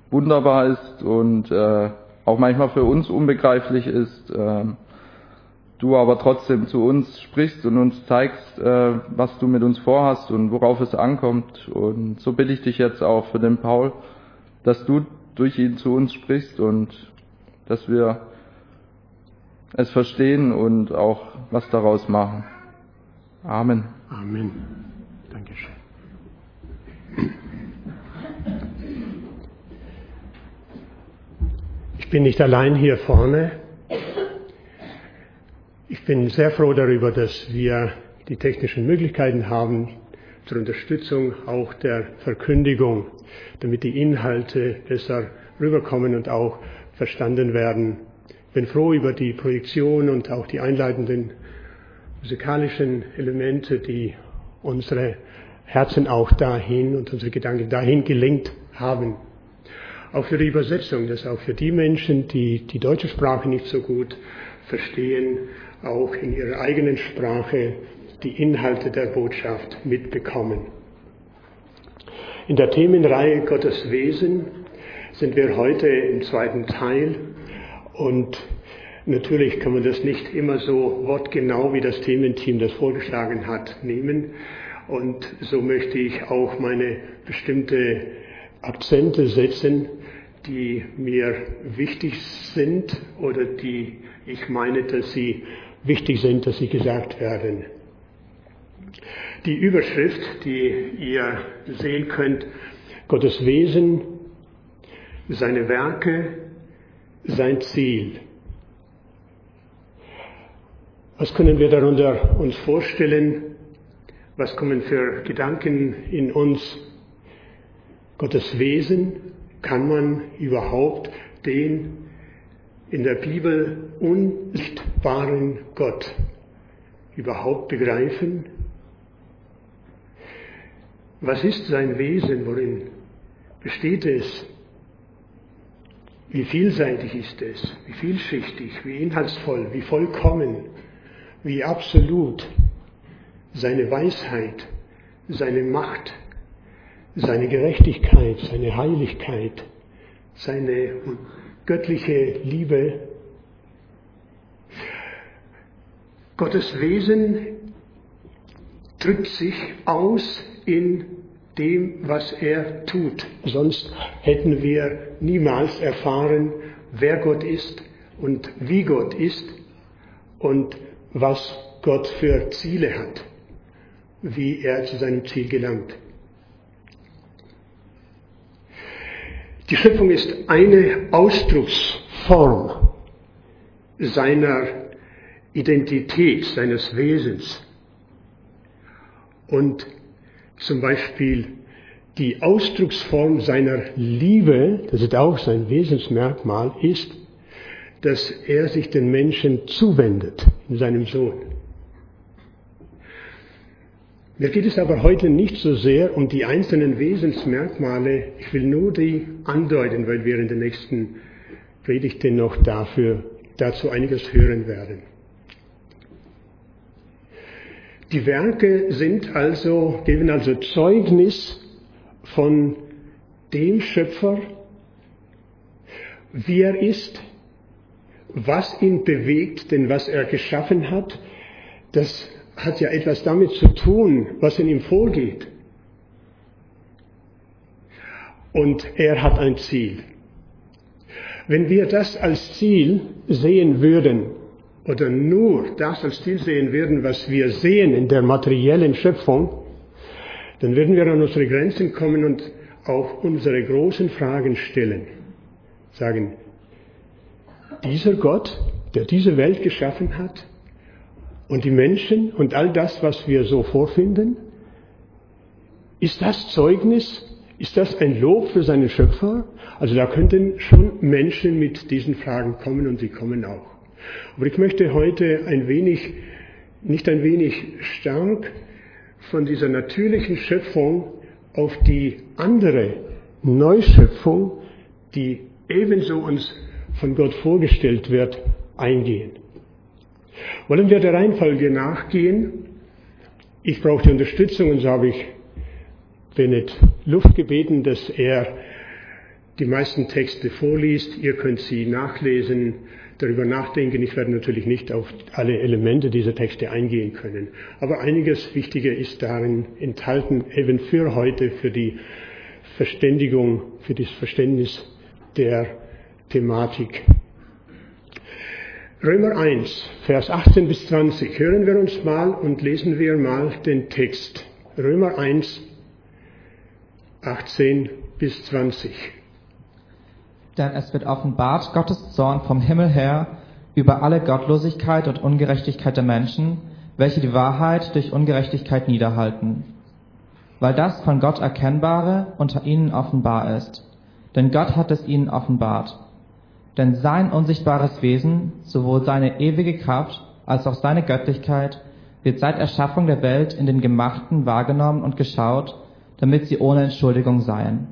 wunderbar ist und auch manchmal für uns unbegreiflich ist. Du aber trotzdem zu uns sprichst und uns zeigst, was du mit uns vorhast und worauf es ankommt. Und so bitte ich dich jetzt auch für den Paul, dass du durch ihn zu uns sprichst und dass wir es verstehen und auch was daraus machen. Amen. Amen. Dankeschön. Ich bin nicht allein hier vorne. Ich bin sehr froh darüber, dass wir die technischen Möglichkeiten haben zur Unterstützung auch der Verkündigung, damit die Inhalte besser rüberkommen und auch verstanden werden. Ich bin froh über die Projektion und auch die einleitenden musikalischen Elemente, die unsere Herzen auch dahin und unsere Gedanken dahin gelenkt haben. Auch für die Übersetzung, dass auch für die Menschen, die die deutsche Sprache nicht so gut verstehen, auch in ihrer eigenen Sprache die Inhalte der Botschaft mitbekommen. In der Themenreihe Gottes Wesen sind wir heute im zweiten Teil und natürlich kann man das nicht immer so wortgenau, wie das Thementeam das vorgeschlagen hat, nehmen. Und so möchte ich auch meine bestimmte Akzente setzen, die mir wichtig sind oder die ich meine, dass sie wichtig sind, dass sie gesagt werden. Die Überschrift, die ihr sehen könnt, Gottes Wesen, seine Werke, sein Ziel. Was können wir darunter uns vorstellen? Was kommen für Gedanken in uns? Gottes Wesen, kann man überhaupt den in der Bibel unsichtbaren Gott überhaupt begreifen? Was ist sein Wesen? Worin besteht es? Wie vielseitig ist es? Wie vielschichtig? Wie inhaltsvoll? Wie vollkommen? Wie absolut? Seine Weisheit, seine Macht, seine Gerechtigkeit, seine Heiligkeit, seine göttliche Liebe. Gottes Wesen drückt sich aus in dem, was er tut. Sonst hätten wir niemals erfahren, wer Gott ist und wie Gott ist und was Gott für Ziele hat, wie er zu seinem Ziel gelangt. Die Schöpfung ist eine Ausdrucksform seiner Identität, seines Wesens. Und zum Beispiel die Ausdrucksform seiner Liebe, das ist auch sein Wesensmerkmal, ist, dass er sich den Menschen zuwendet in seinem Sohn. Mir geht es aber heute nicht so sehr um die einzelnen Wesensmerkmale. Ich will nur die andeuten, weil wir in den nächsten Predigten noch dazu einiges hören werden. Die Werke geben also Zeugnis von dem Schöpfer, wie er ist, was ihn bewegt, denn was er geschaffen hat, das hat ja etwas damit zu tun, was in ihm vorgeht. Und er hat ein Ziel. Wenn wir das als Ziel sehen würden, oder nur das als Ziel sehen würden, was wir sehen in der materiellen Schöpfung, dann würden wir an unsere Grenzen kommen und auch unsere großen Fragen stellen. Sagen, dieser Gott, der diese Welt geschaffen hat, und die Menschen und all das, was wir so vorfinden, ist das Zeugnis, ist das ein Lob für seinen Schöpfer? Also da könnten schon Menschen mit diesen Fragen kommen und sie kommen auch. Aber ich möchte heute nicht ein wenig stark von dieser natürlichen Schöpfung auf die andere Neuschöpfung, die ebenso uns von Gott vorgestellt wird, eingehen. Wollen wir der Reihenfolge nachgehen? Ich brauche die Unterstützung und so habe ich Bennett Luft gebeten, dass er die meisten Texte vorliest. Ihr könnt sie nachlesen, darüber nachdenken. Ich werde natürlich nicht auf alle Elemente dieser Texte eingehen können. Aber einiges Wichtige ist darin enthalten, eben für heute, für die Verständigung, für das Verständnis der Thematik. Römer 1, Vers 18 bis 20. Hören wir uns mal und lesen wir mal den Text. Römer 1, 18 bis 20. Denn es wird offenbart Gottes Zorn vom Himmel her über alle Gottlosigkeit und Ungerechtigkeit der Menschen, welche die Wahrheit durch Ungerechtigkeit niederhalten. Weil das von Gott Erkennbare unter ihnen offenbar ist. Denn Gott hat es ihnen offenbart. Denn sein unsichtbares Wesen, sowohl seine ewige Kraft als auch seine Göttlichkeit, wird seit Erschaffung der Welt in den Gemachten wahrgenommen und geschaut, damit sie ohne Entschuldigung seien.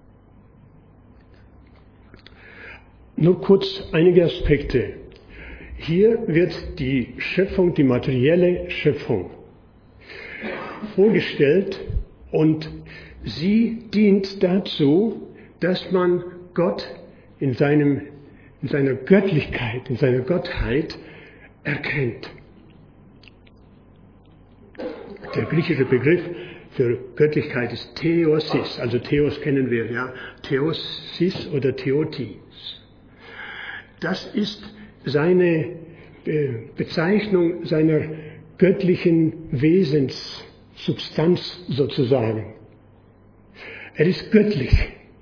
Nur kurz einige Aspekte. Hier wird die Schöpfung, die materielle Schöpfung, vorgestellt und sie dient dazu, dass man Gott in seiner Göttlichkeit, in seiner Gottheit erkennt. Der griechische Begriff für Göttlichkeit ist Theosis, also Theos kennen wir, ja, Theosis oder Theotis. Das ist seine Bezeichnung seiner göttlichen Wesenssubstanz sozusagen. Er ist göttlich.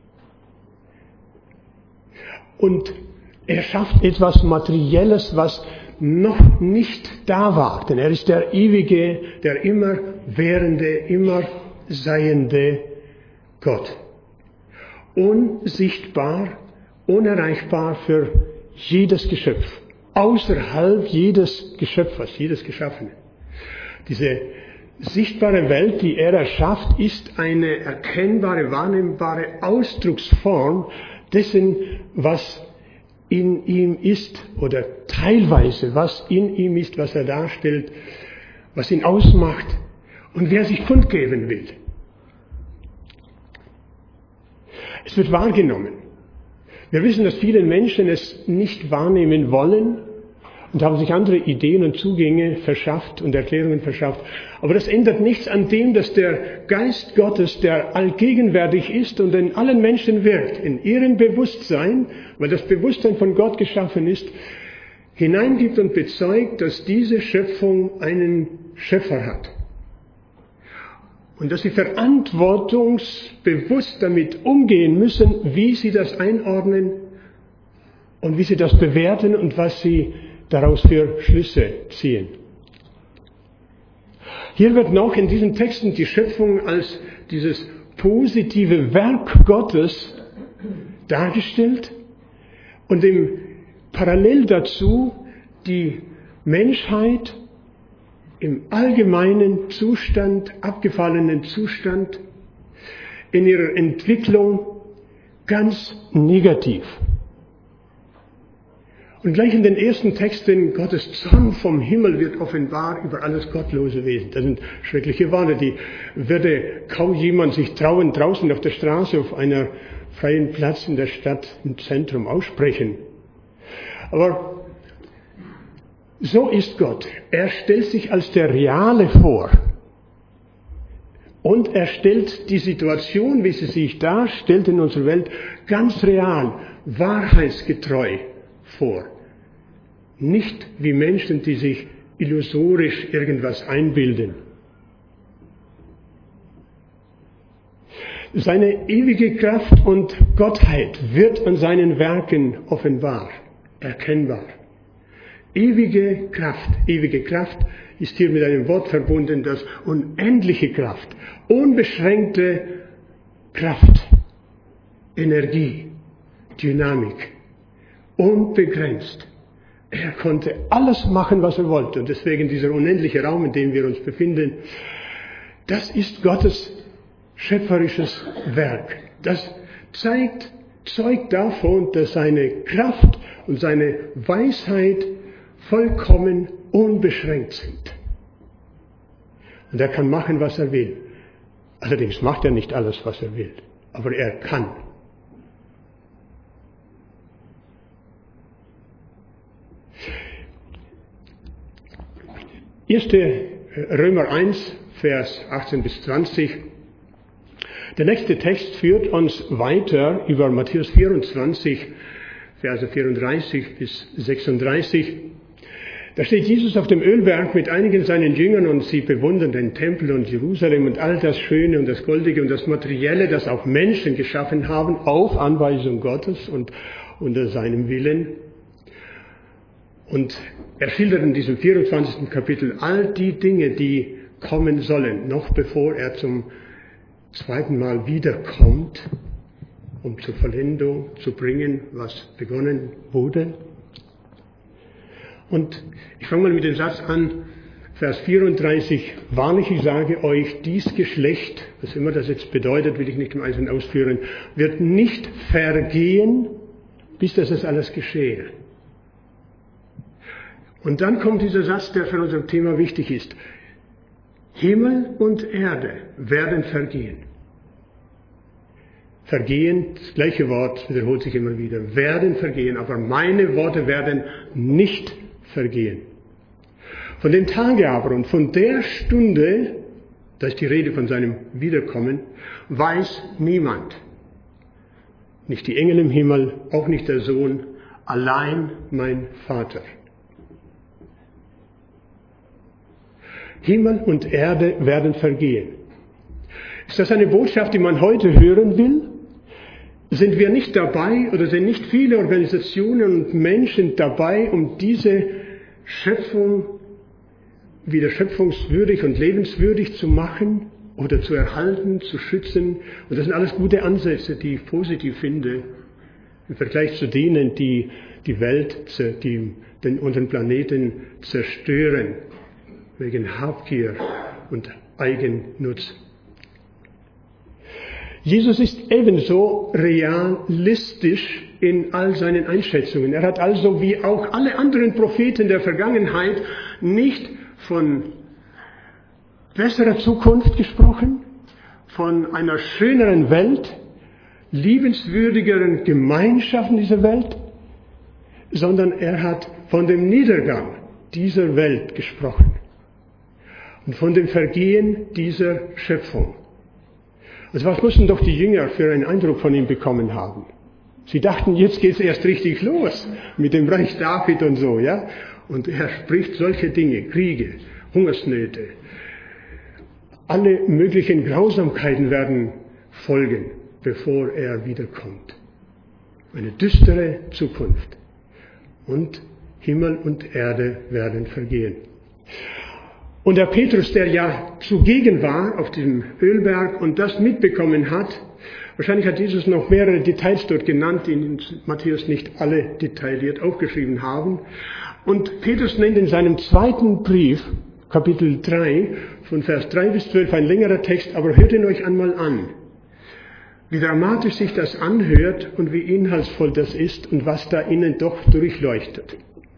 Und er schafft etwas Materielles, was noch nicht da war. Denn er ist der ewige, der immer währende, immer seiende Gott. Unsichtbar, unerreichbar für jedes Geschöpf. Außerhalb jedes Geschöpfes, jedes Geschaffene. Diese sichtbare Welt, die er erschafft, ist eine erkennbare, wahrnehmbare Ausdrucksform dessen, was in ihm ist, oder teilweise, was in ihm ist, was er darstellt, was ihn ausmacht und wer sich kundgeben will. Es wird wahrgenommen. Wir wissen, dass viele Menschen es nicht wahrnehmen wollen und haben sich andere Ideen und Zugänge verschafft und Erklärungen verschafft. Aber das ändert nichts an dem, dass der Geist Gottes, der allgegenwärtig ist und in allen Menschen wirkt, in ihrem Bewusstsein, weil das Bewusstsein von Gott geschaffen ist, hineingibt und bezeugt, dass diese Schöpfung einen Schöpfer hat. Und dass sie verantwortungsbewusst damit umgehen müssen, wie sie das einordnen und wie sie das bewerten und was sie daraus für Schlüsse ziehen. Hier wird noch in diesen Texten die Schöpfung als dieses positive Werk Gottes dargestellt und parallel dazu die Menschheit im allgemeinen Zustand, abgefallenen Zustand, in ihrer Entwicklung ganz negativ. Und gleich in den ersten Texten, Gottes Zorn vom Himmel wird offenbar über alles gottlose Wesen. Das sind schreckliche Worte, die würde kaum jemand sich trauen, draußen auf der Straße, auf einer freien Platz in der Stadt, im Zentrum aussprechen. Aber so ist Gott. Er stellt sich als der Reale vor. Und er stellt die Situation, wie sie sich darstellt in unserer Welt, ganz real, wahrheitsgetreu vor. Nicht wie Menschen, die sich illusorisch irgendwas einbilden. Seine ewige Kraft und Gottheit wird an seinen Werken offenbar, erkennbar. Ewige Kraft ist hier mit einem Wort verbunden, das unendliche Kraft, unbeschränkte Kraft, Energie, Dynamik, unbegrenzt. Er konnte alles machen, was er wollte. Und deswegen dieser unendliche Raum, in dem wir uns befinden, das ist Gottes schöpferisches Werk. Das zeugt davon, dass seine Kraft und seine Weisheit vollkommen unbeschränkt sind. Und er kann machen, was er will. Allerdings macht er nicht alles, was er will. Aber er kann. 1. Römer 1, Vers 18 bis 20. Der nächste Text führt uns weiter über Matthäus 24, Verse 34 bis 36. Da steht Jesus auf dem Ölberg mit einigen seinen Jüngern und sie bewundern den Tempel und Jerusalem und all das Schöne und das Goldige und das Materielle, das auch Menschen geschaffen haben, auf Anweisung Gottes und unter seinem Willen. Und er schildert in diesem 24. Kapitel all die Dinge, die kommen sollen, noch bevor er zum zweiten Mal wiederkommt, um zur Vollendung zu bringen, was begonnen wurde. Und ich fange mal mit dem Satz an, Vers 34. Wahrlich, ich sage euch, dies Geschlecht, was immer das jetzt bedeutet, will ich nicht im Einzelnen ausführen, wird nicht vergehen, bis das alles geschehe. Und dann kommt dieser Satz, der für unser Thema wichtig ist. Himmel und Erde werden vergehen. Vergehen, das gleiche Wort wiederholt sich immer wieder, werden vergehen, aber meine Worte werden nicht vergehen. Von dem Tage aber und von der Stunde, da ist die Rede von seinem Wiederkommen, weiß niemand. Nicht die Engel im Himmel, auch nicht der Sohn, allein mein Vater. Himmel und Erde werden vergehen. Ist das eine Botschaft, die man heute hören will? Sind wir nicht dabei oder sind nicht viele Organisationen und Menschen dabei, um diese Schöpfung wieder schöpfungswürdig und lebenswürdig zu machen oder zu erhalten, zu schützen? Und das sind alles gute Ansätze, die ich positiv finde, im Vergleich zu denen, die die Welt, unseren Planeten zerstören, wegen Habgier und Eigennutz. Jesus ist ebenso realistisch in all seinen Einschätzungen. Er hat also wie auch alle anderen Propheten der Vergangenheit nicht von besserer Zukunft gesprochen, von einer schöneren Welt, liebenswürdigeren Gemeinschaften dieser Welt, sondern er hat von dem Niedergang dieser Welt gesprochen und von dem Vergehen dieser Schöpfung. Also was mussten doch die Jünger für einen Eindruck von ihm bekommen haben? Sie dachten, jetzt geht's erst richtig los mit dem Reich David und so, ja? Und er spricht solche Dinge, Kriege, Hungersnöte. Alle möglichen Grausamkeiten werden folgen, bevor er wiederkommt. Eine düstere Zukunft. Und Himmel und Erde werden vergehen. Und der Petrus, der ja zugegen war auf dem Ölberg und das mitbekommen hat, wahrscheinlich hat Jesus noch mehrere Details dort genannt, die in Matthäus nicht alle detailliert aufgeschrieben haben. Und Petrus nennt in seinem zweiten Brief, Kapitel 3, von Vers 3 bis 12, ein längerer Text, aber hört ihn euch einmal an. Wie dramatisch sich das anhört und wie inhaltsvoll das ist und was da innen doch durchleuchtet.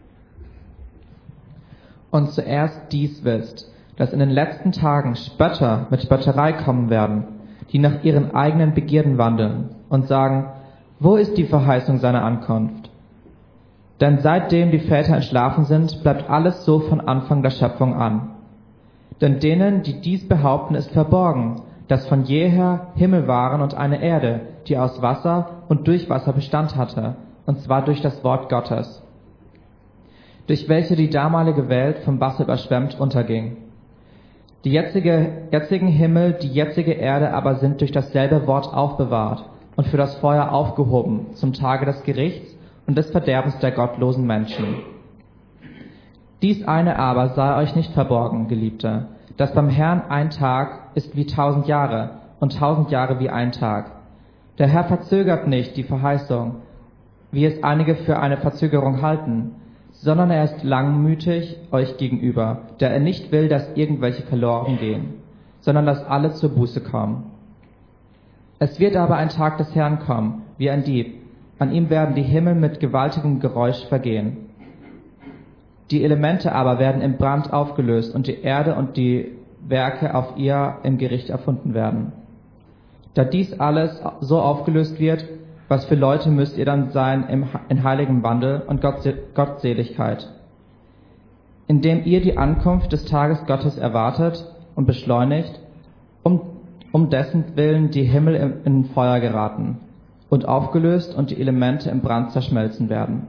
Und zuerst dies wisst, dass in den letzten Tagen Spötter mit Spötterei kommen werden, die nach ihren eigenen Begierden wandeln und sagen, wo ist die Verheißung seiner Ankunft? Denn seitdem die Väter entschlafen sind, bleibt alles so von Anfang der Schöpfung an. Denn denen, die dies behaupten, ist verborgen, dass von jeher Himmel waren und eine Erde, die aus Wasser und durch Wasser Bestand hatte, und zwar durch das Wort Gottes, durch welche die damalige Welt vom Wasser überschwemmt unterging. Die jetzigen Himmel, die jetzige Erde aber sind durch dasselbe Wort aufbewahrt und für das Feuer aufgehoben zum Tage des Gerichts und des Verderbens der gottlosen Menschen. Dies eine aber sei euch nicht verborgen, Geliebte, dass beim Herrn ein Tag ist wie 1000 Jahre und 1000 Jahre wie ein Tag. Der Herr verzögert nicht die Verheißung, wie es einige für eine Verzögerung halten, sondern er ist langmütig euch gegenüber, der er nicht will, dass irgendwelche verloren gehen, sondern dass alle zur Buße kommen. Es wird aber ein Tag des Herrn kommen, wie ein Dieb. An ihm werden die Himmel mit gewaltigem Geräusch vergehen. Die Elemente aber werden im Brand aufgelöst und die Erde und die Werke auf ihr im Gericht erfunden werden. Da dies alles so aufgelöst wird, was für Leute müsst ihr dann sein in heiligem Wandel und Gottseligkeit? indem ihr die Ankunft des Tages Gottes erwartet und beschleunigt, um dessen Willen die Himmel in Feuer geraten und aufgelöst und die Elemente im Brand zerschmelzen werden.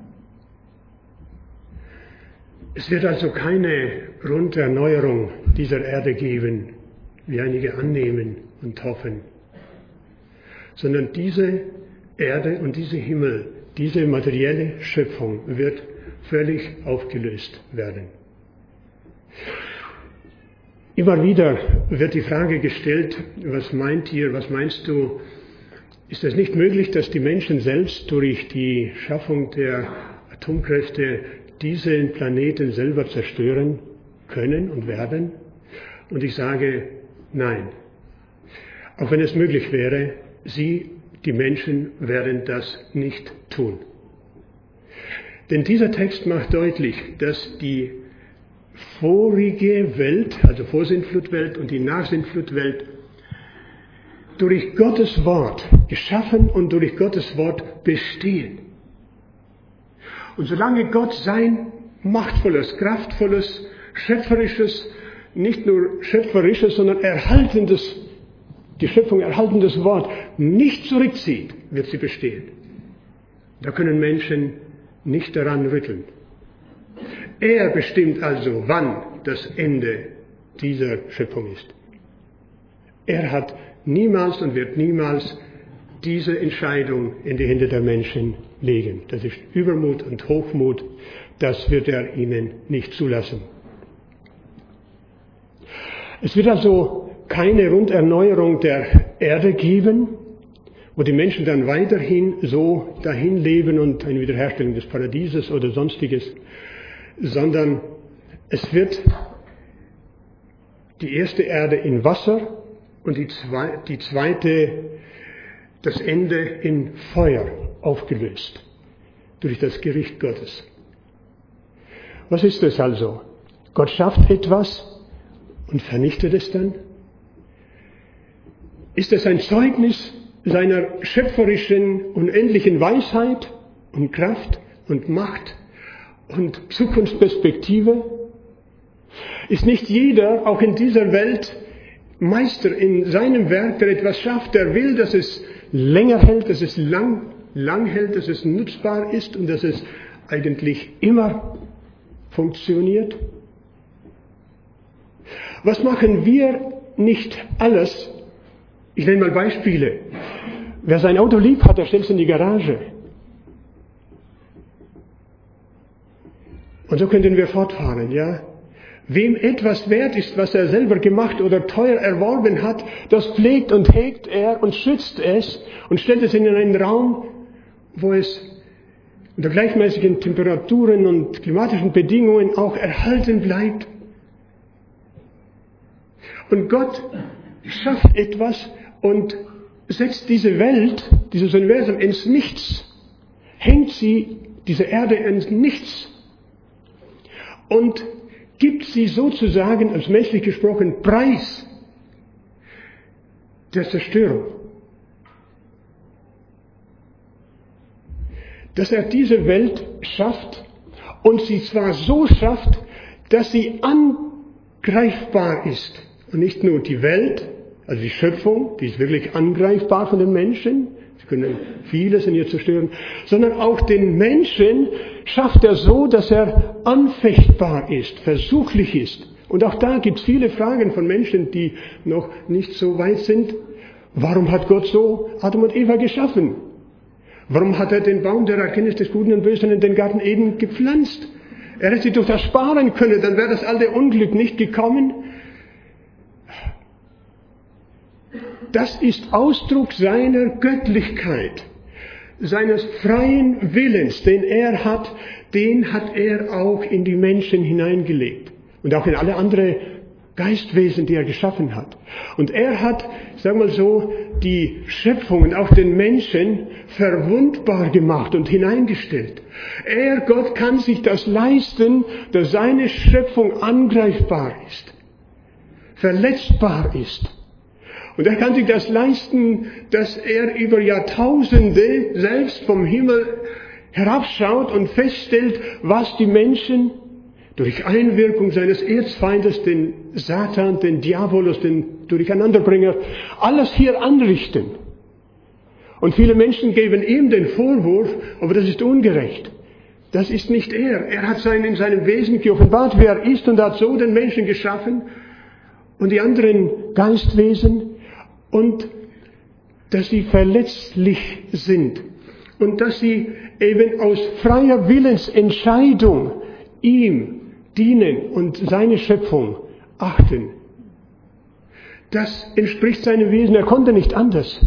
Es wird also keine Grunderneuerung dieser Erde geben, wie einige annehmen und hoffen, sondern diese Erde und dieser Himmel, diese materielle Schöpfung wird völlig aufgelöst werden. Immer wieder wird die Frage gestellt, was meint ihr, was meinst du, ist es nicht möglich, dass die Menschen selbst durch die Schaffung der Atomkräfte diesen Planeten selber zerstören können und werden? Und ich sage, nein. Auch wenn es möglich wäre, die Menschen werden das nicht tun. Denn dieser Text macht deutlich, dass die vorige Welt, also Vorsintflutwelt und die Nachsintflutwelt, durch Gottes Wort geschaffen und durch Gottes Wort bestehen. Und solange Gott sein machtvolles, kraftvolles, schöpferisches, nicht nur schöpferisches, sondern erhaltendes, die Schöpfung erhaltendes Wort nicht zurückzieht, wird sie bestehen. Da können Menschen nicht daran rütteln. Er bestimmt also, wann das Ende dieser Schöpfung ist. Er hat niemals und wird niemals diese Entscheidung in die Hände der Menschen legen. Das ist Übermut und Hochmut, das wird er ihnen nicht zulassen. Es wird also keine Runderneuerung der Erde geben, wo die Menschen dann weiterhin so dahin leben und eine Wiederherstellung des Paradieses oder sonstiges, sondern es wird die erste Erde in Wasser und die zweite, das Ende in Feuer aufgelöst durch das Gericht Gottes. Was ist das also? Gott schafft etwas und vernichtet es dann? Ist es ein Zeugnis seiner schöpferischen, unendlichen Weisheit und Kraft und Macht und Zukunftsperspektive? Ist nicht jeder, auch in dieser Welt, Meister in seinem Werk, der etwas schafft, der will, dass es länger hält, dass es lang hält, dass es nutzbar ist und dass es eigentlich immer funktioniert? Was machen wir nicht alles? Ich nenne mal Beispiele. Wer sein Auto lieb hat, der stellt es in die Garage. Und so könnten wir fortfahren, ja? Wem etwas wert ist, was er selber gemacht oder teuer erworben hat, das pflegt und hegt er und schützt es und stellt es in einen Raum, wo es unter gleichmäßigen Temperaturen und klimatischen Bedingungen auch erhalten bleibt. Und Gott schafft etwas und setzt diese Welt, dieses Universum ins Nichts, hängt diese Erde ins Nichts und gibt sie sozusagen, als menschlich gesprochen, preis der Zerstörung. Dass er diese Welt schafft und sie zwar so schafft, dass sie angreifbar ist. Und nicht nur die Welt, also die Schöpfung, die ist wirklich angreifbar von den Menschen, sie können vieles in ihr zerstören, sondern auch den Menschen schafft er so, dass er anfechtbar ist, versuchlich ist. Und auch da gibt es viele Fragen von Menschen, die noch nicht so weit sind. Warum hat Gott so Adam und Eva geschaffen? Warum hat er den Baum der Erkenntnis des Guten und Bösen in den Garten Eden gepflanzt? Er hätte sich doch das sparen können, dann wäre das alte Unglück nicht gekommen. Das ist Ausdruck seiner Göttlichkeit, seines freien Willens, den hat er auch in die Menschen hineingelegt und auch in alle anderen Geistwesen, die er geschaffen hat. Und er hat, sagen wir mal so, die Schöpfung und auch den Menschen verwundbar gemacht und hineingestellt. Gott kann sich das leisten, dass seine Schöpfung angreifbar ist, verletzbar ist. Und er kann sich das leisten, dass er über Jahrtausende selbst vom Himmel herabschaut und feststellt, was die Menschen durch Einwirkung seines Erzfeindes, den Satan, den Diabolus, den Durcheinanderbringer, alles hier anrichten. Und viele Menschen geben ihm den Vorwurf, aber das ist ungerecht. Das ist nicht er. Er hat in seinem Wesen geoffenbart, wer er ist, und hat so den Menschen geschaffen und die anderen Geistwesen, und dass sie verletzlich sind und dass sie eben aus freier Willensentscheidung ihm dienen und seine Schöpfung achten. Das entspricht seinem Wesen. Er konnte nicht anders.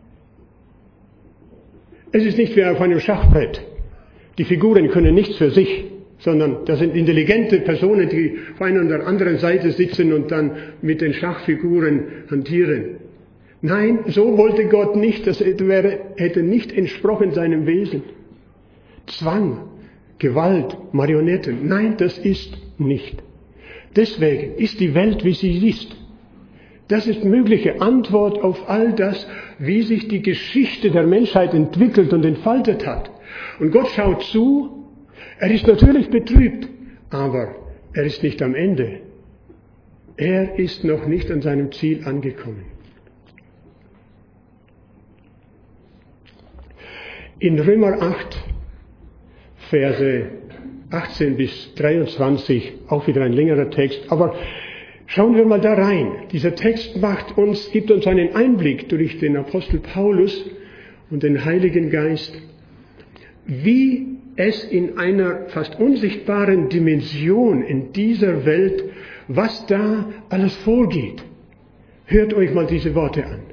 Es ist nicht wie auf einem Schachbrett. Die Figuren können nichts für sich, sondern das sind intelligente Personen, die auf einer oder anderen Seite sitzen und dann mit den Schachfiguren hantieren. Nein, so wollte Gott nicht. Das hätte nicht entsprochen seinem Wesen. Zwang, Gewalt, Marionetten. Nein, das ist nicht. Deswegen ist die Welt, wie sie ist. Das ist mögliche Antwort auf all das, wie sich die Geschichte der Menschheit entwickelt und entfaltet hat. Und Gott schaut zu. Er ist natürlich betrübt, aber er ist nicht am Ende. Er ist noch nicht an seinem Ziel angekommen. In Römer 8, Verse 18 bis 23, auch wieder ein längerer Text, aber schauen wir mal da rein. Dieser Text gibt uns einen Einblick durch den Apostel Paulus und den Heiligen Geist, wie es in einer fast unsichtbaren Dimension in dieser Welt, was da alles vorgeht. Hört euch mal diese Worte an.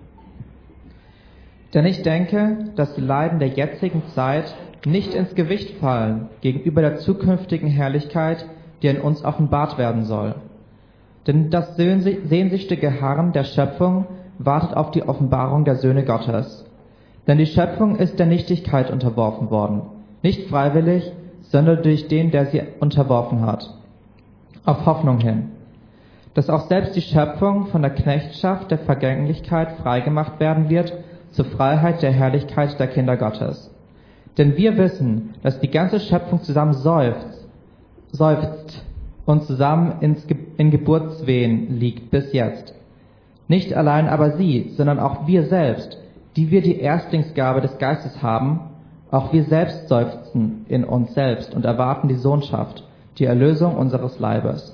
Denn ich denke, dass die Leiden der jetzigen Zeit nicht ins Gewicht fallen gegenüber der zukünftigen Herrlichkeit, die in uns offenbart werden soll. Denn das sehnsüchtige Harren der Schöpfung wartet auf die Offenbarung der Söhne Gottes. Denn die Schöpfung ist der Nichtigkeit unterworfen worden, nicht freiwillig, sondern durch den, der sie unterworfen hat, auf Hoffnung hin, dass auch selbst die Schöpfung von der Knechtschaft der Vergänglichkeit freigemacht werden wird, zur Freiheit der Herrlichkeit der Kinder Gottes. Denn wir wissen, dass die ganze Schöpfung zusammen seufzt und zusammen in Geburtswehen liegt bis jetzt. Nicht allein aber sie, sondern auch wir selbst, die wir die Erstlingsgabe des Geistes haben, auch wir selbst seufzen in uns selbst und erwarten die Sohnschaft, die Erlösung unseres Leibes.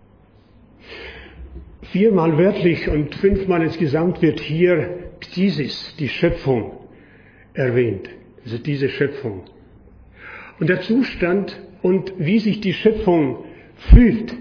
4-mal wörtlich und 5-mal insgesamt wird hier die Schöpfung erwähnt. Also diese Schöpfung. Und der Zustand und wie sich die Schöpfung fühlt.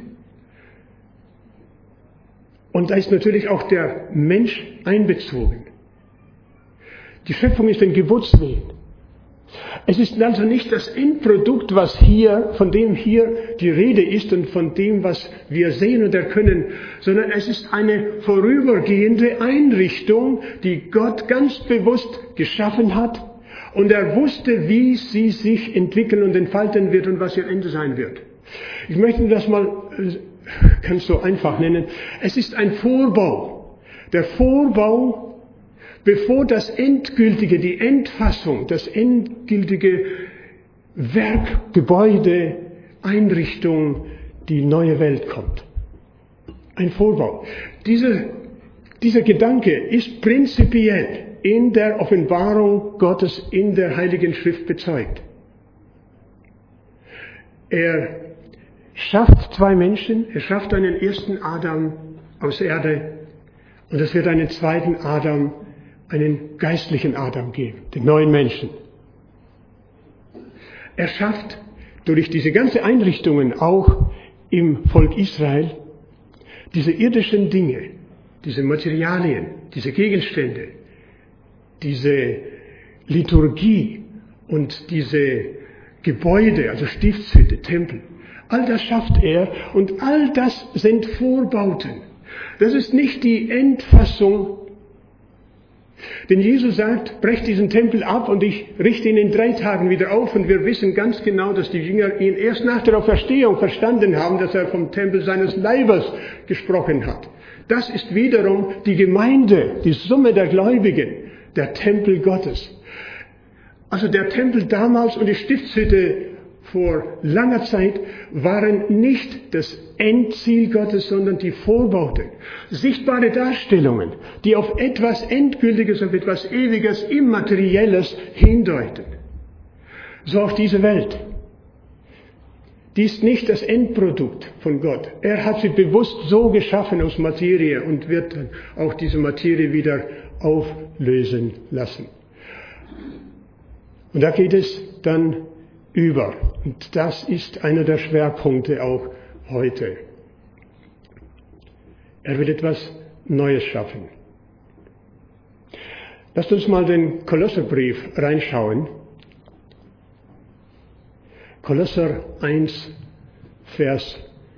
Und da ist natürlich auch der Mensch einbezogen. Die Schöpfung ist ein Geburtswehen. Es ist also nicht das Endprodukt, von dem hier die Rede ist und von dem, was wir sehen und erkennen, sondern es ist eine vorübergehende Einrichtung, die Gott ganz bewusst geschaffen hat, und er wusste, wie sie sich entwickeln und entfalten wird und was ihr Ende sein wird. Ich möchte das mal ganz so einfach nennen. Es ist ein Vorbau. Der Vorbau, bevor das endgültige, die Endfassung, das endgültige Werk, Gebäude, Einrichtung, die neue Welt kommt. Ein Vorbau. Dieser Gedanke ist prinzipiell in der Offenbarung Gottes in der Heiligen Schrift bezeugt. Er schafft 2 Menschen, er schafft einen ersten Adam aus Erde und es wird einen zweiten Adam, einen geistlichen Adam geben, den neuen Menschen. Er schafft durch diese ganzen Einrichtungen auch im Volk Israel diese irdischen Dinge, diese Materialien, diese Gegenstände, diese Liturgie und diese Gebäude, also Stiftshütte, Tempel. All das schafft er und all das sind Vorbauten. Das ist nicht die Endfassung. Denn Jesus sagt, brecht diesen Tempel ab und ich richte ihn in 3 Tagen wieder auf. Und wir wissen ganz genau, dass die Jünger ihn erst nach der Auferstehung verstanden haben, dass er vom Tempel seines Leibes gesprochen hat. Das ist wiederum die Gemeinde, die Summe der Gläubigen, der Tempel Gottes. Also der Tempel damals und die Stiftshütte vor langer Zeit waren nicht das Endziel Gottes, sondern die Vorbote. Sichtbare Darstellungen, die auf etwas Endgültiges, auf etwas Ewiges, Immaterielles hindeuten. So auch diese Welt. Die ist nicht das Endprodukt von Gott. Er hat sie bewusst so geschaffen aus Materie und wird dann auch diese Materie wieder auflösen lassen. Und da geht es dann über. Und das ist einer der Schwerpunkte auch heute. Er will etwas Neues schaffen. Lasst uns mal den Kolosserbrief reinschauen. Kolosser 1, Vers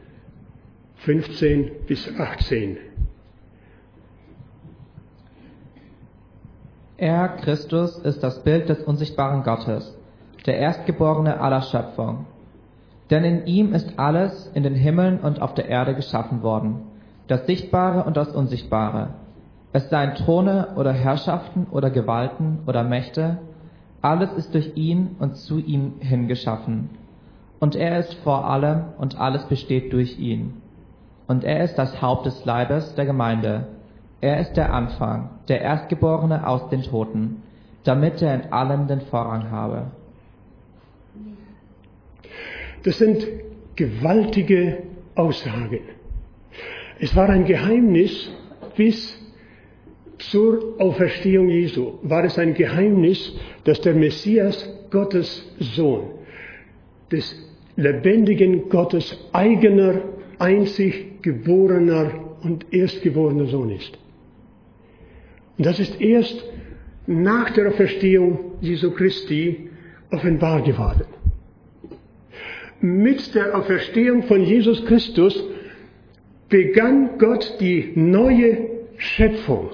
15 bis 18. Er, Christus, ist das Bild des unsichtbaren Gottes, der Erstgeborene aller Schöpfung. Denn in ihm ist alles in den Himmeln und auf der Erde geschaffen worden, das Sichtbare und das Unsichtbare. Es seien Throne oder Herrschaften oder Gewalten oder Mächte, alles ist durch ihn und zu ihm hingeschaffen. Und er ist vor allem und alles besteht durch ihn. Und er ist das Haupt des Leibes der Gemeinde. Er ist der Anfang, der Erstgeborene aus den Toten, damit er in allem den Vorrang habe. Das sind gewaltige Aussagen. Es war ein Geheimnis bis zur Auferstehung Jesu. War es ein Geheimnis, dass der Messias, Gottes Sohn, des lebendigen Gottes eigener, einzig geborener und erstgeborener Sohn ist. Und das ist erst nach der Auferstehung Jesu Christi offenbar geworden. Mit der Auferstehung von Jesus Christus begann Gott die neue Schöpfung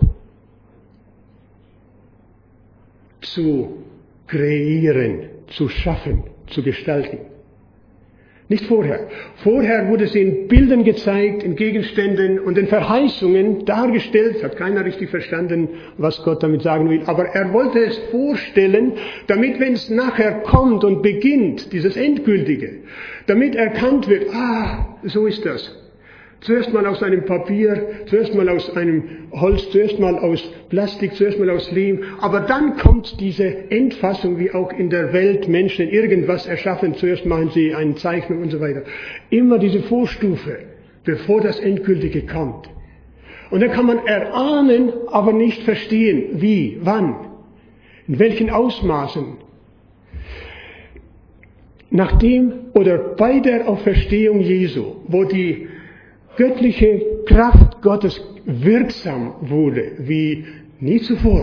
zu kreieren, zu schaffen, zu gestalten. Nicht vorher. Vorher wurde sie in Bildern gezeigt, in Gegenständen und in Verheißungen dargestellt. Hat keiner richtig verstanden, was Gott damit sagen will. Aber er wollte es vorstellen, damit, wenn es nachher kommt und beginnt, dieses Endgültige, damit erkannt wird, so ist das. Zuerst mal aus einem Papier, zuerst mal aus einem Holz, zuerst mal aus Plastik, zuerst mal aus Lehm. Aber dann kommt diese Endfassung, wie auch in der Welt Menschen irgendwas erschaffen. Zuerst machen sie eine Zeichnung und so weiter. Immer diese Vorstufe, bevor das Endgültige kommt. Und dann kann man erahnen, aber nicht verstehen, wie, wann, in welchen Ausmaßen. Nachdem oder bei der Auferstehung Jesu, wo die göttliche Kraft Gottes wirksam wurde, wie nie zuvor.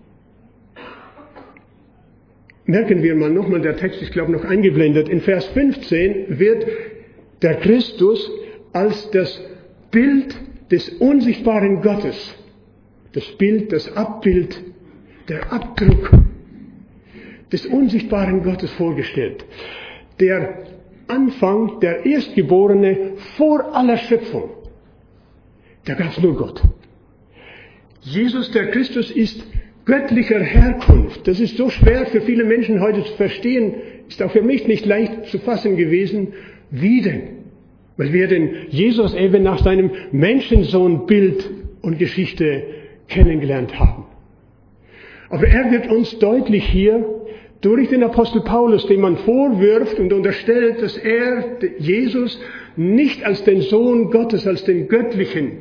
Merken wir mal nochmal, der Text ist, glaube ich, noch eingeblendet. In Vers 15 wird der Christus als das Bild des unsichtbaren Gottes, das Bild, das Abbild, der Abdruck des unsichtbaren Gottes vorgestellt. Der Anfang, der Erstgeborene vor aller Schöpfung. Da gab es nur Gott. Jesus, der Christus, ist göttlicher Herkunft. Das ist so schwer für viele Menschen heute zu verstehen, ist auch für mich nicht leicht zu fassen gewesen. Wie denn? Weil wir den Jesus eben nach seinem Menschensohnbild und Geschichte kennengelernt haben. Aber er wird uns deutlich hier durch den Apostel Paulus, dem man vorwirft und unterstellt, dass er, Jesus, nicht als den Sohn Gottes, als den Göttlichen.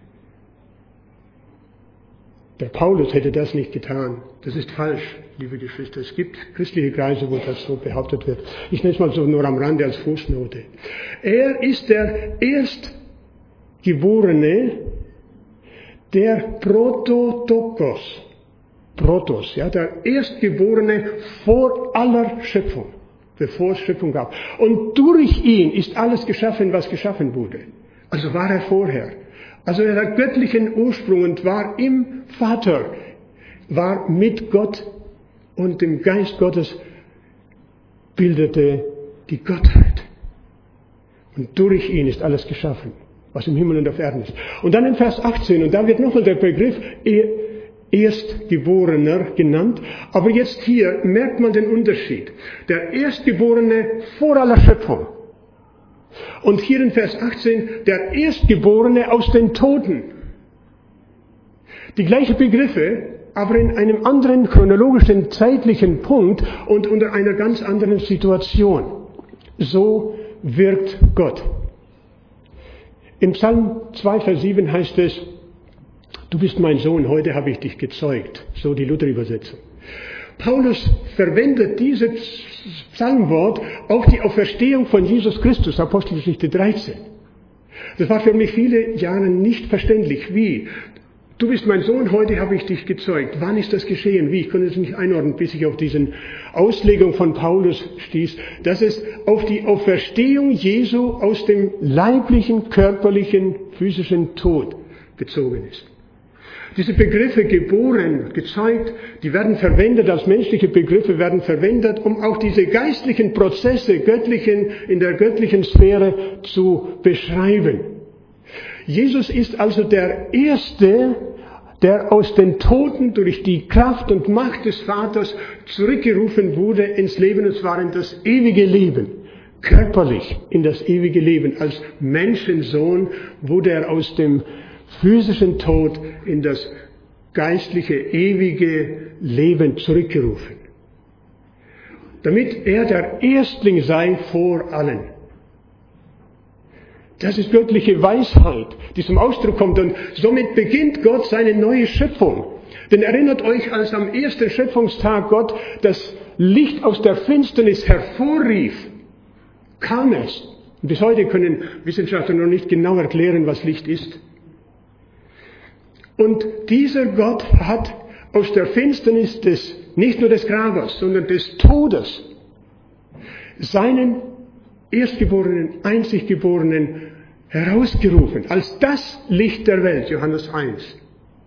Der Paulus hätte das nicht getan. Das ist falsch, liebe Geschwister. Es gibt christliche Kreise, wo das so behauptet wird. Ich nenne es mal so nur am Rande als Fußnote. Er ist der Erstgeborene, der Prototokos. Protos, ja, der Erstgeborene vor aller Schöpfung, bevor es Schöpfung gab. Und durch ihn ist alles geschaffen, was geschaffen wurde. Also war er vorher. Also er hat göttlichen Ursprung und war im Vater, war mit Gott und dem Geist Gottes bildete die Gottheit. Und durch ihn ist alles geschaffen, was im Himmel und auf Erden ist. Und dann in Vers 18, und da wird nochmal der Begriff Erstgeborener genannt. Aber jetzt hier merkt man den Unterschied. Der Erstgeborene vor aller Schöpfung. Und hier in Vers 18, der Erstgeborene aus den Toten. Die gleichen Begriffe, aber in einem anderen chronologischen, zeitlichen Punkt und unter einer ganz anderen Situation. So wirkt Gott. Im Psalm 2, Vers 7 heißt es, du bist mein Sohn, heute habe ich dich gezeugt. So die Luther-Übersetzung. Paulus verwendet dieses Psalmwort auf die Auferstehung von Jesus Christus, Apostelgeschichte 13. Das war für mich viele Jahre nicht verständlich. Wie? Du bist mein Sohn, heute habe ich dich gezeugt. Wann ist das geschehen? Wie? Ich konnte es nicht einordnen, bis ich auf diese Auslegung von Paulus stieß, dass es auf die Auferstehung Jesu aus dem leiblichen, körperlichen, physischen Tod bezogen ist. Diese Begriffe geboren, gezeugt, die werden verwendet, als menschliche Begriffe werden verwendet, um auch diese geistlichen Prozesse in der göttlichen Sphäre zu beschreiben. Jesus ist also der Erste, der aus den Toten durch die Kraft und Macht des Vaters zurückgerufen wurde ins Leben, und zwar in das ewige Leben. Körperlich in das ewige Leben. Als Menschensohn wurde er aus dem physischen Tod in das geistliche, ewige Leben zurückgerufen. Damit er der Erstling sei vor allen. Das ist göttliche Weisheit, die zum Ausdruck kommt. Und somit beginnt Gott seine neue Schöpfung. Denn erinnert euch, als am ersten Schöpfungstag Gott das Licht aus der Finsternis hervorrief, kam es. Und bis heute können Wissenschaftler noch nicht genau erklären, was Licht ist. Und dieser Gott hat aus der Finsternis nicht nur des Grabes, sondern des Todes seinen Erstgeborenen, Einziggeborenen herausgerufen, als das Licht der Welt, Johannes 1.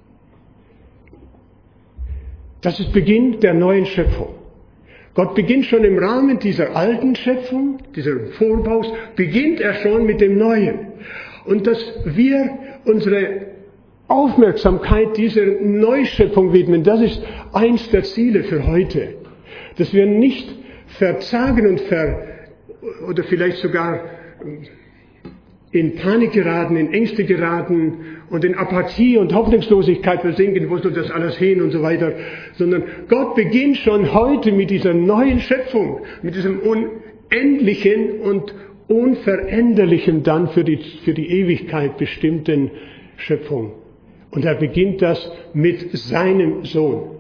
Das ist Beginn der neuen Schöpfung. Gott beginnt schon im Rahmen dieser alten Schöpfung, dieser Vorbaus, beginnt er schon mit dem Neuen. Und dass wir unsere Aufmerksamkeit dieser Neuschöpfung widmen, das ist eins der Ziele für heute. Dass wir nicht verzagen und oder vielleicht sogar in Panik geraten, in Ängste geraten und in Apathie und Hoffnungslosigkeit versinken, wo soll das alles hin und so weiter, sondern Gott beginnt schon heute mit dieser neuen Schöpfung, mit diesem unendlichen und unveränderlichen dann für die Ewigkeit bestimmten Schöpfung. Und er beginnt das mit seinem Sohn.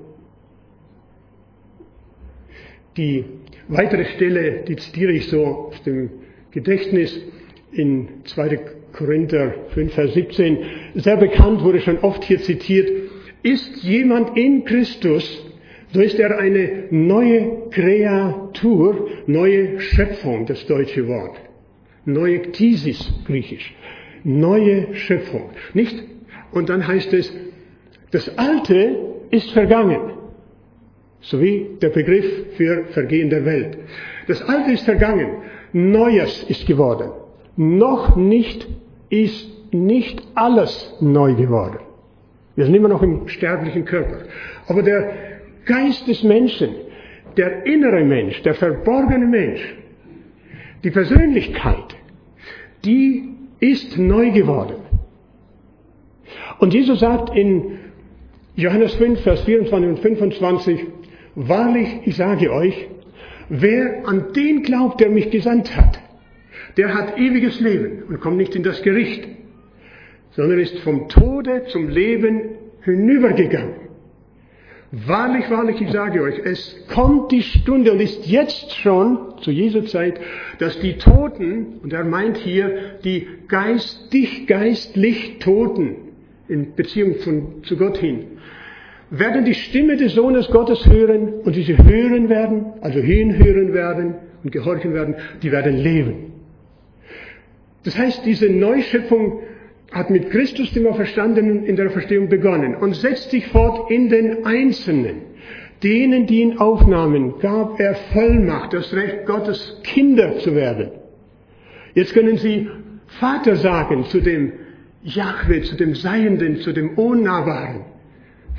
Die weitere Stelle, die zitiere ich so aus dem Gedächtnis in 2. Korinther 5, Vers 17, sehr bekannt, wurde schon oft hier zitiert. Ist jemand in Christus, so ist er eine neue Kreatur, neue Schöpfung, das deutsche Wort. Neue Ktisis, griechisch. Neue Schöpfung. Nicht? Und dann heißt es, das Alte ist vergangen. Sowie der Begriff für Vergehen der Welt. Das Alte ist vergangen. Neues ist geworden. Noch nicht ist nicht alles neu geworden. Wir sind immer noch im sterblichen Körper. Aber der Geist des Menschen, der innere Mensch, der verborgene Mensch, die Persönlichkeit, die ist neu geworden. Und Jesus sagt in Johannes 5, Vers 24 und 25, wahrlich, ich sage euch, wer an den glaubt, der mich gesandt hat, der hat ewiges Leben und kommt nicht in das Gericht, sondern ist vom Tode zum Leben hinübergegangen. Wahrlich, wahrlich, ich sage euch, es kommt die Stunde und ist jetzt schon, zu Jesu Zeit, dass die Toten, und er meint hier die geistlich Toten, in Beziehung zu Gott hin, werden die Stimme des Sohnes Gottes hören und diese hören werden, also hinhören werden und gehorchen werden, die werden leben. Das heißt, diese Neuschöpfung hat mit Christus, dem Auferstandenen, in der Verstehung begonnen und setzt sich fort in den Einzelnen. Denen, die ihn aufnahmen, gab er Vollmacht, das Recht Gottes, Kinder zu werden. Jetzt können sie Vater sagen zu dem Jahwe, zu dem Seienden, zu dem Unnahbaren.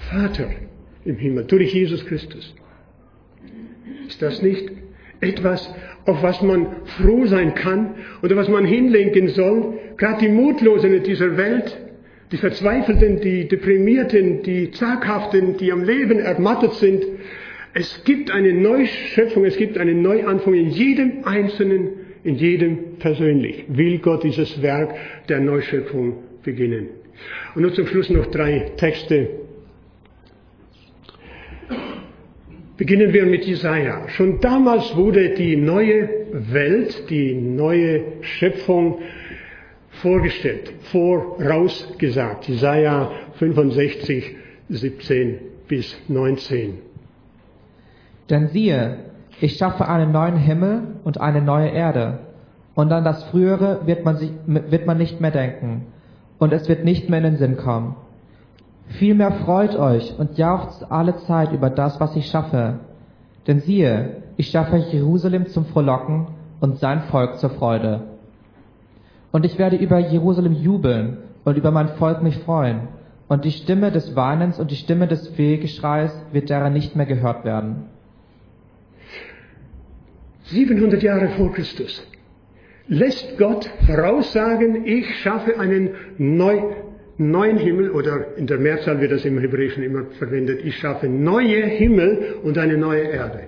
Vater im Himmel, durch Jesus Christus. Ist das nicht etwas, auf was man froh sein kann oder was man hinlenken soll? Gerade die Mutlosen in dieser Welt, die Verzweifelten, die Deprimierten, die Zaghaften, die am Leben ermattet sind. Es gibt eine Neuschöpfung, es gibt einen Neuanfang in jedem Einzelnen, in jedem persönlich. Will Gott dieses Werk der Neuschöpfung beginnen. Und nun zum Schluss noch 3 Texte. Beginnen wir mit Jesaja. Schon damals wurde die neue Welt, die neue Schöpfung vorgestellt, vorausgesagt. Jesaja 65, 17 bis 19. Denn siehe, ich schaffe einen neuen Himmel und eine neue Erde, und an das Frühere wird man nicht mehr denken, und es wird nicht mehr in den Sinn kommen. Vielmehr freut euch und jauchzt alle Zeit über das, was ich schaffe. Denn siehe, ich schaffe Jerusalem zum Frohlocken und sein Volk zur Freude. Und ich werde über Jerusalem jubeln und über mein Volk mich freuen, und die Stimme des Weinens und die Stimme des Wehgeschreis wird derer nicht mehr gehört werden. 700 Jahre vor Christus lässt Gott voraussagen, ich schaffe einen neuen Himmel, oder in der Mehrzahl wird das im Hebräischen immer verwendet, ich schaffe neue Himmel und eine neue Erde.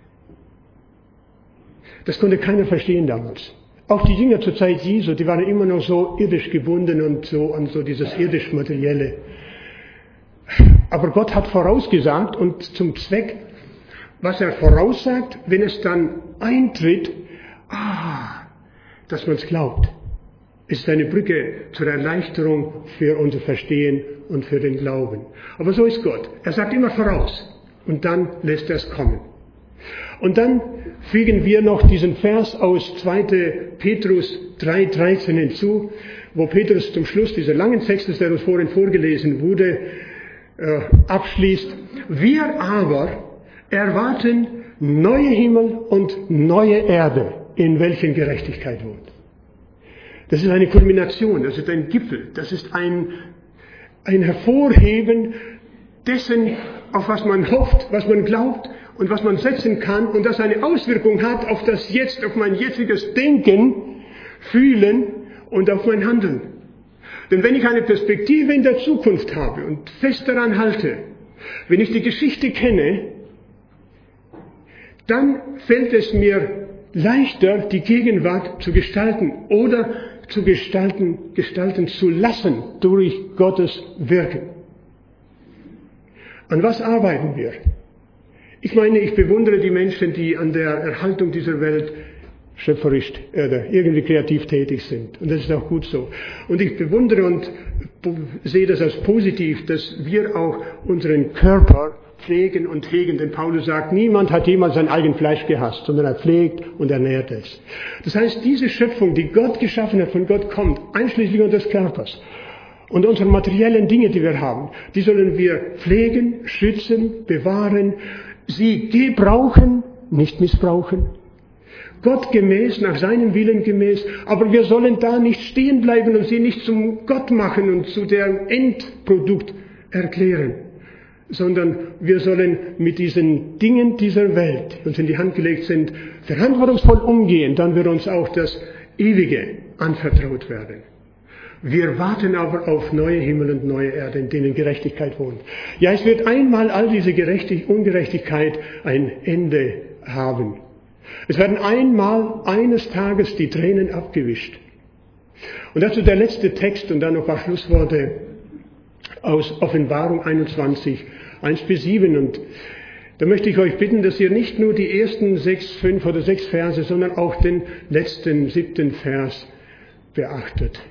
Das konnte keiner verstehen damals. Auch die Jünger zur Zeit Jesu, die waren immer noch so irdisch gebunden und so an so dieses irdisch-materielle. Aber Gott hat vorausgesagt, und zum Zweck, was er voraussagt, wenn es dann eintritt, dass man es glaubt. Es ist eine Brücke zur Erleichterung für unser Verstehen und für den Glauben. Aber so ist Gott. Er sagt immer voraus und dann lässt er es kommen. Und dann fügen wir noch diesen Vers aus 2. Petrus 3,13 hinzu, wo Petrus zum Schluss dieser langen Textes, der uns vorhin vorgelesen wurde, abschließt. Wir aber erwarten neue Himmel und neue Erde, in welchen Gerechtigkeit wohnt. Das ist eine Kulmination, das ist ein Gipfel, das ist ein Hervorheben dessen, auf was man hofft, was man glaubt und was man setzen kann, und das eine Auswirkung hat auf das Jetzt, auf mein jetziges Denken, Fühlen und auf mein Handeln. Denn wenn ich eine Perspektive in der Zukunft habe und fest daran halte, wenn ich die Geschichte kenne, dann fällt es mir leichter, die Gegenwart zu gestalten oder zu gestalten zu lassen durch Gottes Wirken. An was arbeiten wir? Ich meine, ich bewundere die Menschen, die an der Erhaltung dieser Welt schöpferisch oder irgendwie kreativ tätig sind. Und das ist auch gut so. Und ich bewundere und sehe das als positiv, dass wir auch unseren Körper pflegen und hegen. Denn Paulus sagt, niemand hat jemals sein eigenes Fleisch gehasst, sondern er pflegt und ernährt es. Das heißt, diese Schöpfung, die Gott geschaffen hat, von Gott kommt, einschließlich unseres Körpers und unsere materiellen Dinge, die wir haben, die sollen wir pflegen, schützen, bewahren, sie gebrauchen, nicht missbrauchen. Gott gemäß, nach seinem Willen gemäß, aber wir sollen da nicht stehen bleiben und sie nicht zum Gott machen und zu deren Endprodukt erklären, sondern wir sollen mit diesen Dingen dieser Welt, die uns in die Hand gelegt sind, verantwortungsvoll umgehen, dann wird uns auch das Ewige anvertraut werden. Wir warten aber auf neue Himmel und neue Erde, in denen Gerechtigkeit wohnt. Ja, es wird einmal all diese Ungerechtigkeit ein Ende haben. Es werden einmal eines Tages die Tränen abgewischt. Und dazu der letzte Text und dann noch ein paar Schlussworte aus Offenbarung 21, 1 bis 7. Und da möchte ich euch bitten, dass ihr nicht nur die ersten 5 oder 6 Verse, sondern auch den letzten 7. Vers beachtet.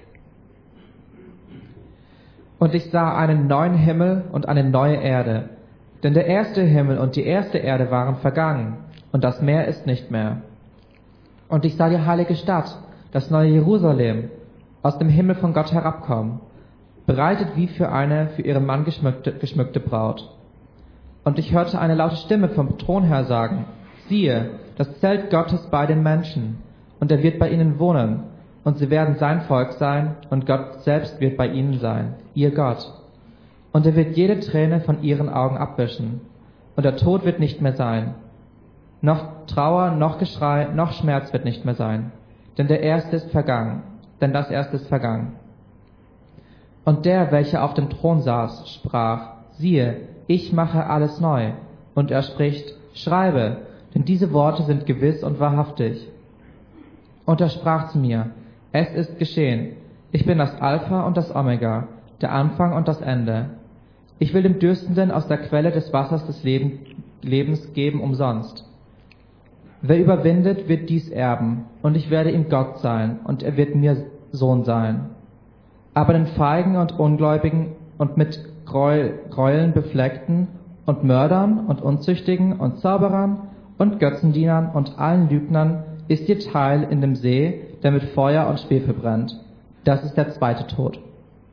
Und ich sah einen neuen Himmel und eine neue Erde, denn der erste Himmel und die erste Erde waren vergangen, und das Meer ist nicht mehr. Und ich sah die heilige Stadt, das neue Jerusalem, aus dem Himmel von Gott herabkommen, bereitet wie für eine für ihren Mann geschmückte Braut. Und ich hörte eine laute Stimme vom Thron her sagen, siehe, das Zelt Gottes bei den Menschen, und er wird bei ihnen wohnen, und sie werden sein Volk sein, und Gott selbst wird bei ihnen sein, ihr Gott. Und er wird jede Träne von ihren Augen abwischen. Und der Tod wird nicht mehr sein. Noch Trauer, noch Geschrei, noch Schmerz wird nicht mehr sein. Denn das Erste ist vergangen. Und der, welcher auf dem Thron saß, sprach, siehe, ich mache alles neu. Und er spricht, schreibe, denn diese Worte sind gewiss und wahrhaftig. Und er sprach zu mir, es ist geschehen. Ich bin das Alpha und das Omega, der Anfang und das Ende. Ich will dem Dürstenden aus der Quelle des Wassers des Lebens geben umsonst. Wer überwindet, wird dies erben, und ich werde ihm Gott sein, und er wird mir Sohn sein. Aber den Feigen und Ungläubigen und mit Gräueln befleckten und Mördern und Unzüchtigen und Zauberern und Götzendienern und allen Lügnern ist ihr Teil in dem See, der mit Feuer und Schwefel brennt. Das ist der zweite Tod.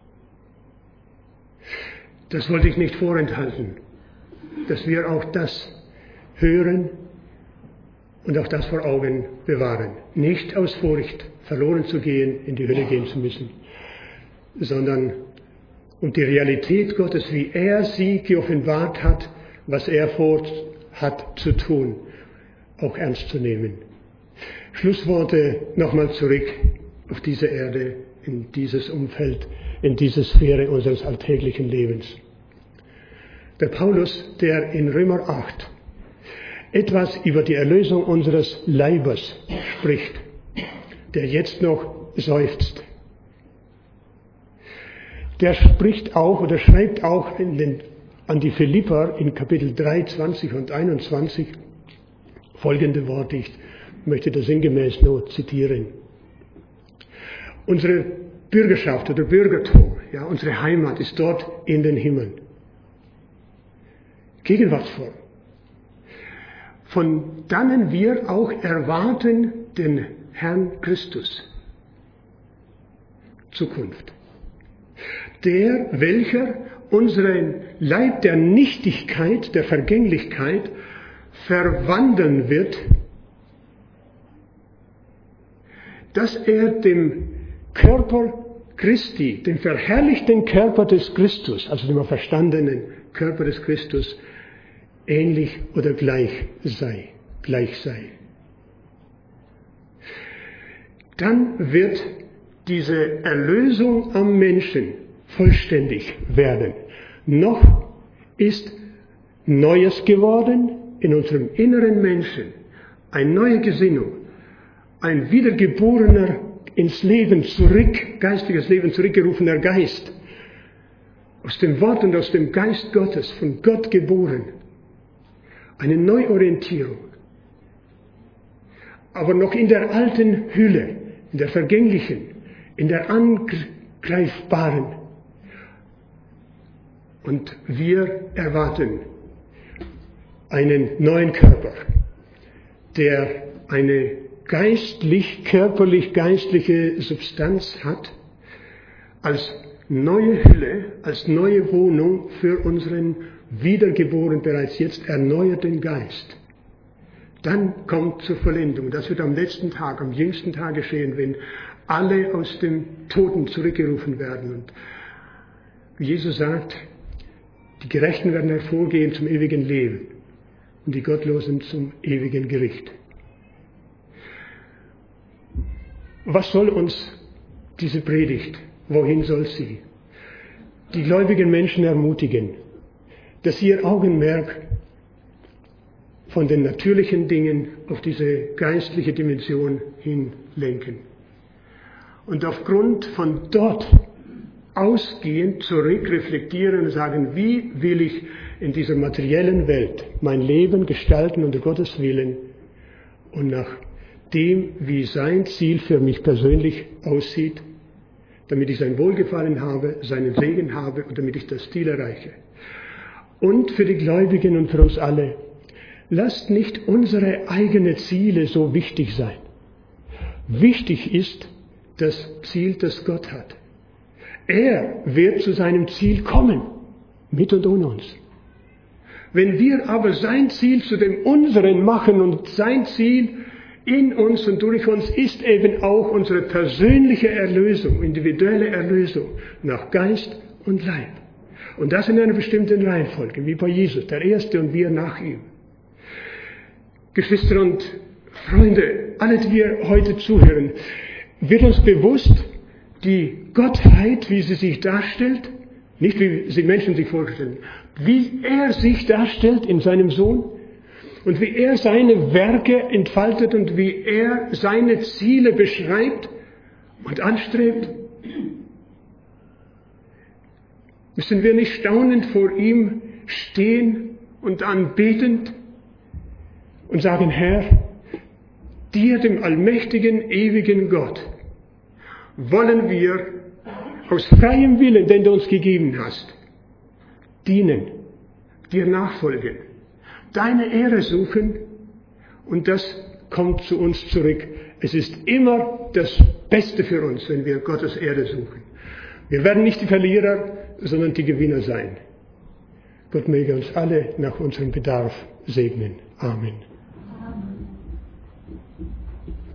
Das wollte ich nicht vorenthalten, dass wir auch das hören und auch das vor Augen bewahren. Nicht aus Furcht, verloren zu gehen, in die Hölle gehen zu müssen, sondern um die Realität Gottes, wie er sie geoffenbart hat, was er vorhat zu tun, auch ernst zu nehmen. Schlussworte nochmal zurück auf diese Erde, in dieses Umfeld, in diese Sphäre unseres alltäglichen Lebens. Der Paulus, der in Römer 8 etwas über die Erlösung unseres Leibes spricht, der jetzt noch seufzt, der spricht auch oder schreibt auch an die Philipper in Kapitel 3, 20 und 21 folgende Worte. Ich möchte das sinngemäß nur zitieren. Unsere Bürgerschaft oder Bürgertum, ja, unsere Heimat ist dort in den Himmeln. Gegenwartsform. Von dannen wir auch erwarten den Herrn Christus. Zukunft. Der, welcher unseren Leib der Nichtigkeit, der Vergänglichkeit verwandeln wird, dass er dem Körper Christi, dem verherrlichten Körper des Christus, also dem verstandenen Körper des Christus, ähnlich oder gleich sei. Dann wird diese Erlösung am Menschen vollständig werden. Noch ist Neues geworden in unserem inneren Menschen, eine neue Gesinnung, ein wiedergeborener, ins Leben geistiges Leben zurückgerufener Geist, aus dem Wort und aus dem Geist Gottes, von Gott geboren, eine Neuorientierung, aber noch in der alten Hülle, in der vergänglichen, in der angreifbaren. Und wir erwarten einen neuen Körper, der eine körperlich-geistliche Substanz hat, als neue Hülle, als neue Wohnung für unseren wiedergeborenen, bereits jetzt erneuerten Geist. Dann kommt zur Vollendung. Das wird am letzten Tag, am jüngsten Tag geschehen, wenn alle aus dem Toten zurückgerufen werden. Und wie Jesus sagt, die Gerechten werden hervorgehen zum ewigen Leben und die Gottlosen zum ewigen Gericht. Was soll uns diese Predigt? Wohin soll sie? Die gläubigen Menschen ermutigen, dass sie ihr Augenmerk von den natürlichen Dingen auf diese geistliche Dimension hin lenken. Und aufgrund von dort ausgehend zurück reflektieren und sagen, wie will ich in dieser materiellen Welt mein Leben gestalten unter Gottes Willen und nach dem, wie sein Ziel für mich persönlich aussieht, damit ich sein Wohlgefallen habe, seinen Segen habe und damit ich das Ziel erreiche. Und für die Gläubigen und für uns alle, lasst nicht unsere eigenen Ziele so wichtig sein. Wichtig ist das Ziel, das Gott hat. Er wird zu seinem Ziel kommen, mit und ohne uns. Wenn wir aber sein Ziel zu dem unseren machen und sein Ziel in uns und durch uns ist eben auch unsere persönliche Erlösung, individuelle Erlösung nach Geist und Leib. Und das in einer bestimmten Reihenfolge, wie bei Jesus, der Erste und wir nach ihm. Geschwister und Freunde, alle, die wir heute zuhören, wird uns bewusst, die Gottheit, wie sie sich darstellt, nicht wie sie Menschen sich vorstellen, wie er sich darstellt in seinem Sohn und wie er seine Werke entfaltet und wie er seine Ziele beschreibt und anstrebt. Müssen wir nicht staunend vor ihm stehen und anbetend und sagen, Herr, dir, dem allmächtigen, ewigen Gott, wollen wir aus freiem Willen, den du uns gegeben hast, dienen, dir nachfolgen, deine Ehre suchen, und das kommt zu uns zurück. Es ist immer das Beste für uns, wenn wir Gottes Ehre suchen. Wir werden nicht die Verlierer, sondern die Gewinner sein. Gott möge uns alle nach unserem Bedarf segnen. Amen.